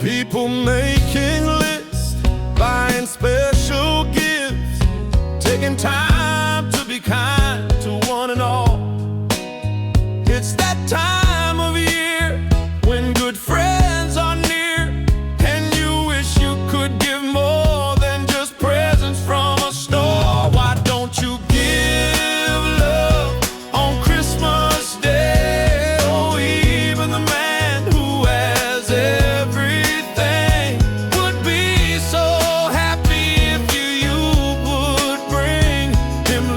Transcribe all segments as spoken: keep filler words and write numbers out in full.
People making lists, buying special gifts, taking time to be kind to one and all. It's that time of year when good friends are near, and you wish you could give more than just presents from a store. Why don't you give love on Christmas Day? Oh, even the man who has everything would be so happy if you, you would bring him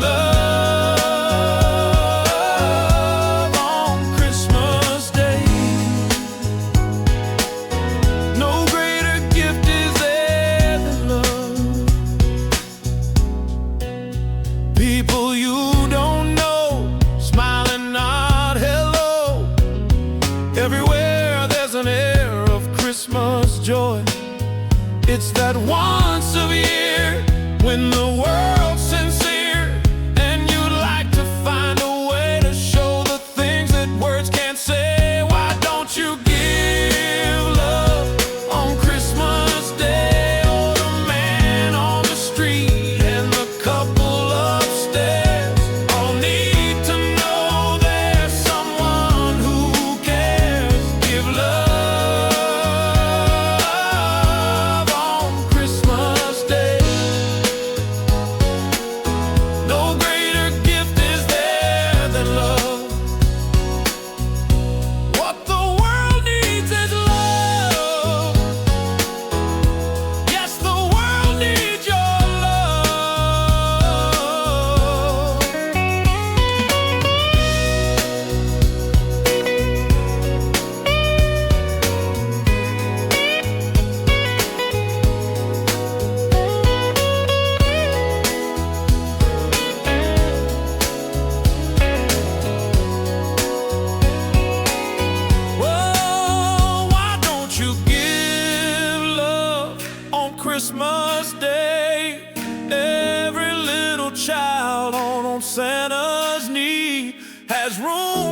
love on Christmas Day. No greater gift is there than love. People you don't know, smiling out hello. Everywhere there's an air of Christmas joy. It's that once a year when the world's sincere, and you'd like to find a way to show the things that words can't say. Why don't you give love on Christmas Day? Oh, the man on the street and the couple upstairs all need to know there's someone who cares. Give love on Christmas Day. No greater gift is there than love. What the world needs is love. Yes, the world needs your love. Whoa, why don't you give love on Christmas Day? Every little child on, on Santa's knee has room